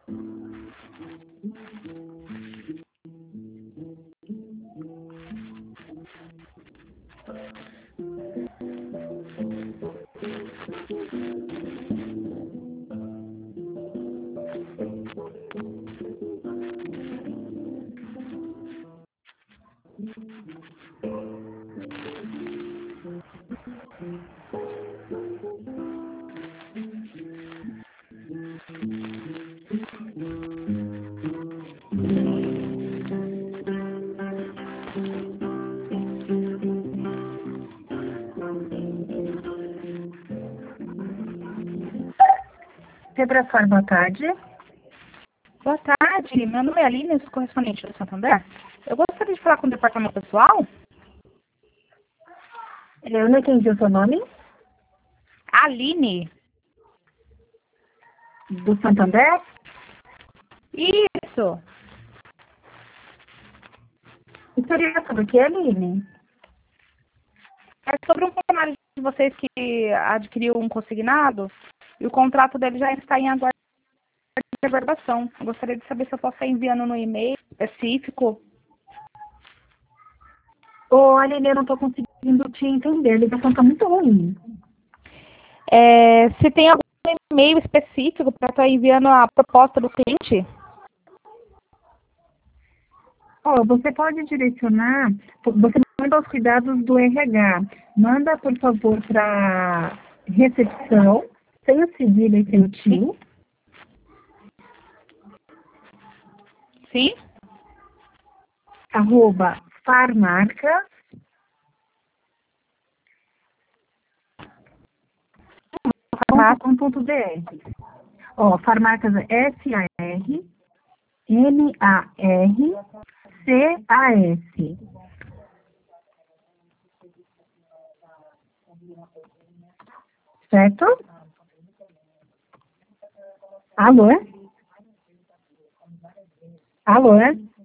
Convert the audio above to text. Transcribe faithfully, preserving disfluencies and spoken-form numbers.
Febrafor, boa tarde. Boa tarde, meu nome é Aline, eu sou correspondente do Santander. Eu gostaria de falar com o departamento pessoal. Eu não entendi o seu nome. Aline. Do Santander? Isso. E seria sobre o que, Aline? É sobre um funcionário de vocês que adquiriu um consignado e o contrato dele já está em aguardo de reverbação. Eu gostaria de saber se eu posso estar enviando no e-mail específico. Ô, Aline, eu não estou conseguindo te entender. A ligação está muito ruim. É, se tem algum e-mail específico para estar enviando a proposta do cliente? Ó, você pode direcionar, você manda os cuidados do R H. Manda, por favor, para recepção, sem o cedilha e sem o tio, Sim? arroba farmarca, ponto com ponto br. Ó, farmarcas é S A R M A R C A S. Certo? Alô? Alô?